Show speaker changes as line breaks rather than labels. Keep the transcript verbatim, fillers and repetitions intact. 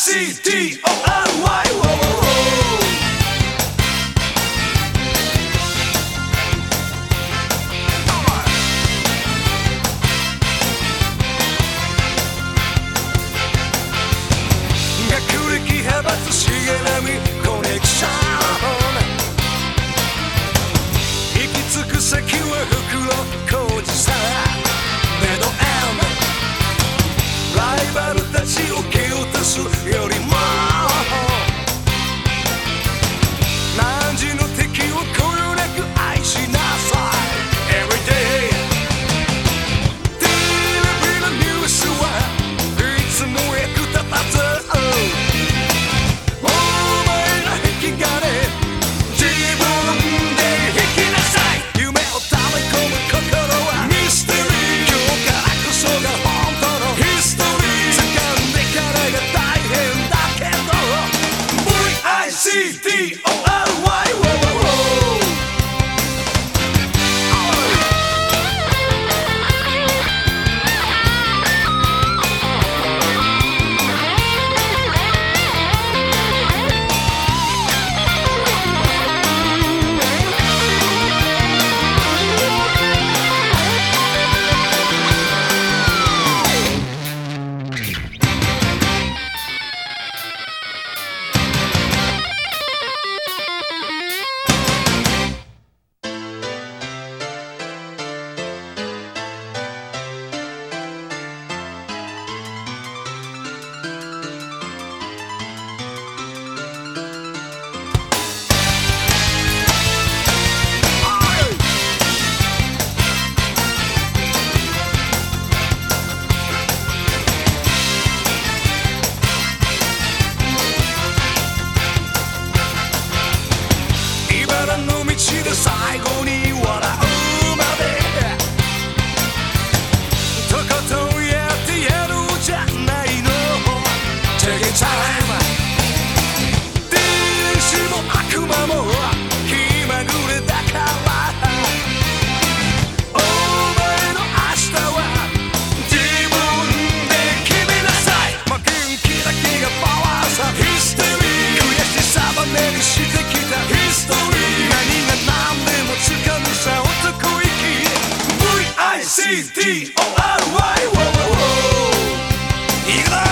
シーティーオーアールワイ 学歴派閥しげらみコネクション行き着く先は袋小路さデッドエンドライバルたちを蹴落とすよりも何時の敵をこよなく愛しなさい Everyday テレビのニュースはいつも役立たずお前の壁画で自分で弾きなさい夢を溜め込む心はミステリー今日からこそが本当のヒストリー掴んでからが大変だけど ブイアイシーティーオーアールワイ 茨の道で最後に笑うまでとことんやってやろうじゃないの Take it time 天使も悪魔も気まぐれだからお前の明日は自分で決めなさい負けん気だけがパワーさヒステリー悔しさバネにしてきたヒストリーブイアイシーティーオーアールワイ いくぞ